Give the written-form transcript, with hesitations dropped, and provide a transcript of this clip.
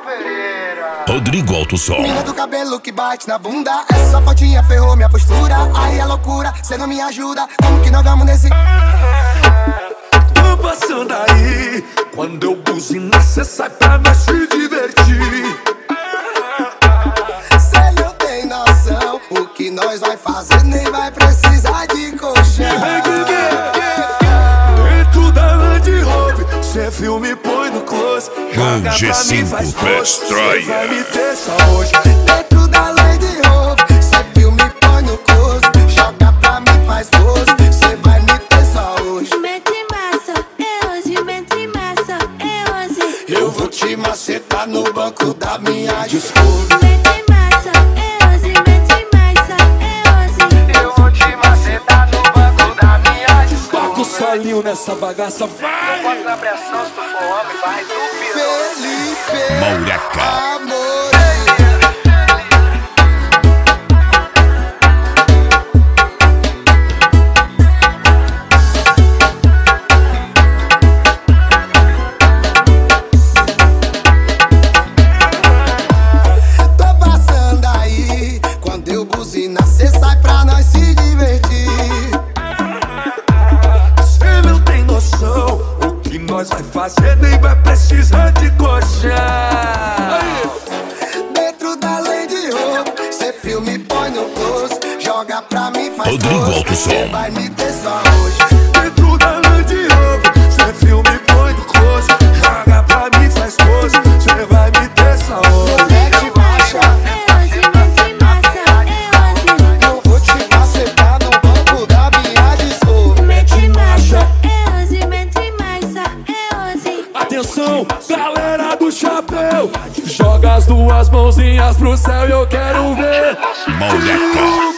Rodrigo Alto Som. Mina do cabelo que bate na bunda, essa fotinha ferrou minha postura. Aí é loucura, cê não me ajuda. Como que nós vamos nesse? Tô passando aí, quando eu buzina, cê sai pra nós se divertir. Cê não tem noção, o que nós vai fazer nem vai precisar de colchão. Dentro da Land Rover, cê filme põe no close. Joga pra mim, faz Best cê vai me ter só hoje. Dentro da Land Rover, cê filme põe no close. Joga pra mim, faz pose, cê vai me ter só hoje. Mete massa, é hoje, mete massa, é hoje. Eu vou te macetar no banco da minha Discovery. Mete massa, é hoje, mete massa, é hoje. Eu vou te macetar no banco da minha Discovery. Toca o solinho nessa bagaça, vai! Bota na pressão, se tu for homem, vai do Felipe Maureca. Amor. Tô passando aí, quando eu buzina, cê sai pra nós se divertir. Cê não tem noção, o que nós vai fazer nem vai precisar de colchão. Dentro da Land Rover, cê filme põe no close. Joga pra mim, faz Rodrigo pose, Alto cê Som. vai me ter só hoje. Dentro da Land Rover, cê filme põe no close. Joga pra mim, faz pose, cê vai me ter só hoje. Mete marcha, É hoje, mete massa, é hoje. eu vou te macetar no banco da minha Discovery. Mete massa, é hoje, mete massa, é hoje. Atenção, galera do chapéu, joga as duas mãozinhas pro céu e eu quero ver. Maureca.